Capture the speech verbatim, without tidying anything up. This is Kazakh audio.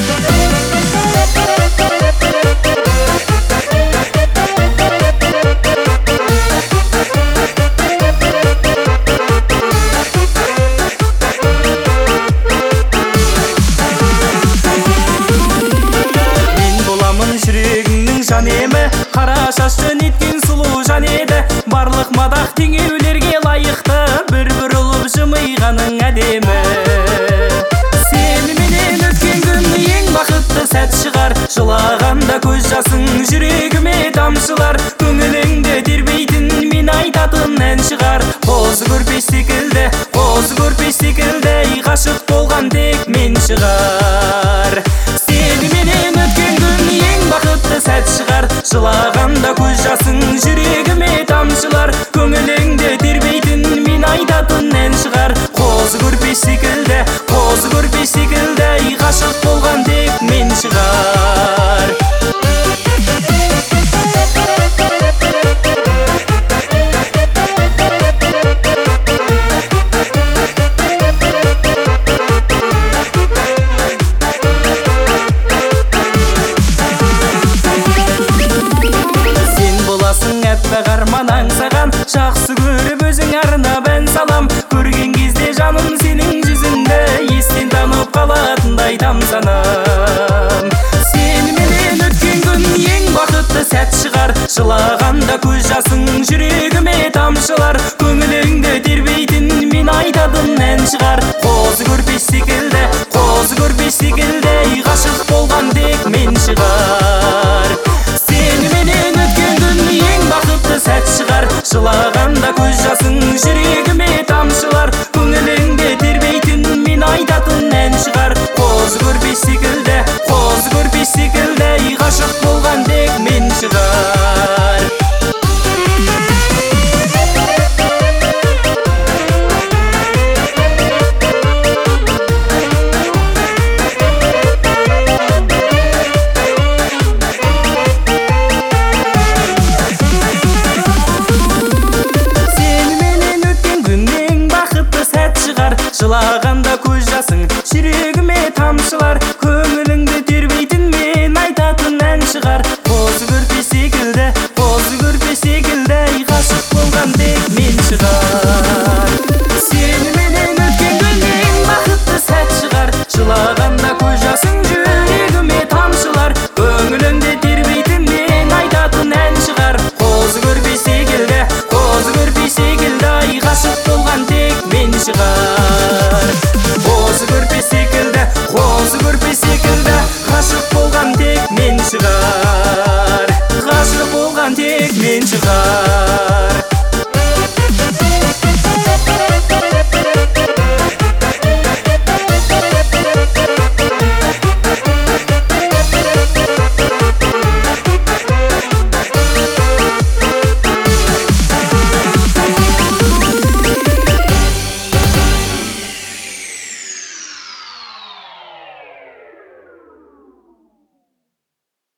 жан емі, қара шашты неткен сұлу жан еді. Барлық мадақ теңеулерге лайықты, бір-бір ұлып жымиғаның әдемі. Сеніменен өткен күн ең бақытты сәт шығар, жылағанда көз жасың жүрегіме тамшылар. Көңіліңді тербейтін мен айтатын ән шығар. Қозы көрпеш секілді, қозы көрпеш секілді, ғашық болған тек мен шығар. Сеніменен өткен күн ең бақытты сәт шығар, жылағанда көз жасың жүрегіме тамшылар. Көңіліңді тербейтін мен айтатын ән шығар. Қозы көрпеш секілді, қозы көрпеш секілді, ғашық болған тек мен шығар. Арман аңсаған, жақсы көріп өзің арнап ән салам. Көрген кезде жаным сенің жүзіңді, естен танып қалатындай тамсанам. Сеніменен өткен күн ең бақытты сәт шығар, жылағанда көз жасың жүрегіме тамшылар. Көңіліңді тербейтін мен айтатын ән шығар. Қозы көрпеш секілді, қозы көрпеш секілді, ғашық болған тек мен шығар. Сеніменен өткен күн ең бақытты сәт шығар, жылағанда көз жасың жүрегіме тамшылар. Көңіліңді тербейтін мен айтатын ән шығар. Қозы көрпеш секілді, қозы көрпеш секілді, ғашық болған тек мен шығар. Жылағанда көз жасың жүрегіме тамшылар. Көңіліңді тербейтін мен айтатын ән шығар. Қозы көрпеш секілді, қозы көрпеш секілді, ғашық болған тек мен шығар. Сеніменен өткен күн ең бақытты сәт шығар, жылағанда көз жасың жүрегіме тамшылар. Көңіліңді тербейтін мен айтатын ән шығар. Қозы көрпеш секілді, қозы көрпеш секілді, ғашық болған тек мен шығар. Қозы көрпеш секілді, қозы көрпеш секілді, ғашық болған тек мен шығар. Ғашық болған тек мен шығар.